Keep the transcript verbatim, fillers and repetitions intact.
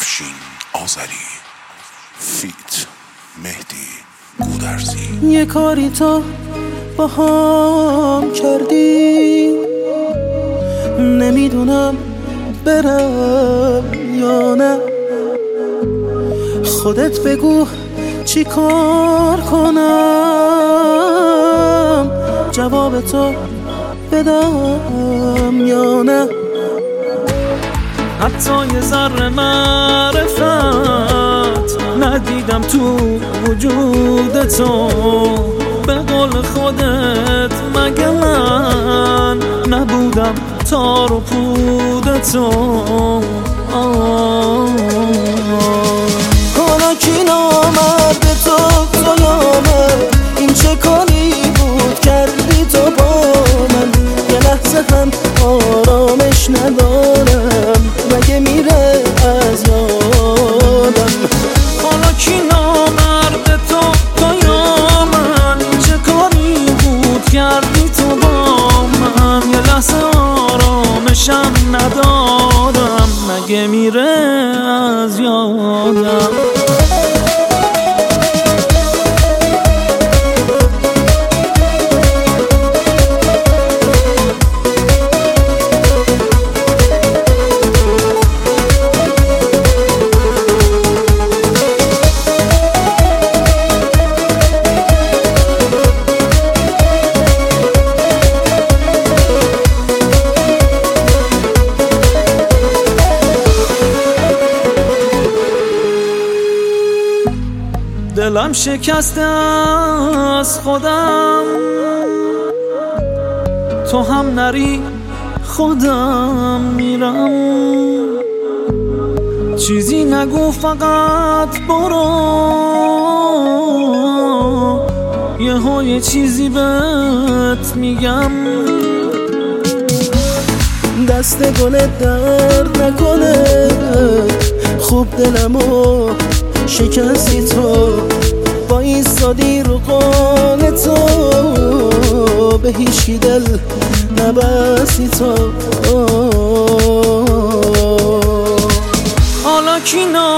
افشین آذری فیت مهدی گودرزی. یه کاری تو با هم کردی، نمیدونم برم یا نه. خودت بگو چی کار کنم، جواب تو بدم یا نه. حتی یه ذره معرفت ندیدم تو وجود تو، به قول خودت مگه من نبودم تار و پود تو. حالا کی نامرد تو تو یامد، این چه کاری بود کردی تو با من. یه لحظه هم آرامش ندارم، مگه میره از یادم. حالا کی نامرد تو تو یا من، این چه کاری بود کردی تو با من. یه لحظه آرامشم ندارم، مگه میره از یادم. دلم شکسته از خودم، تو هم نری خودم میرم. چیزی نگو فقط برو، یه ها یه چیزی بهت میگم. دست گلت درد نکنه، خوب دلمو شکستی تو. با ایستادی رو قول تو، به هیچی دل نبستی تو. حالا کی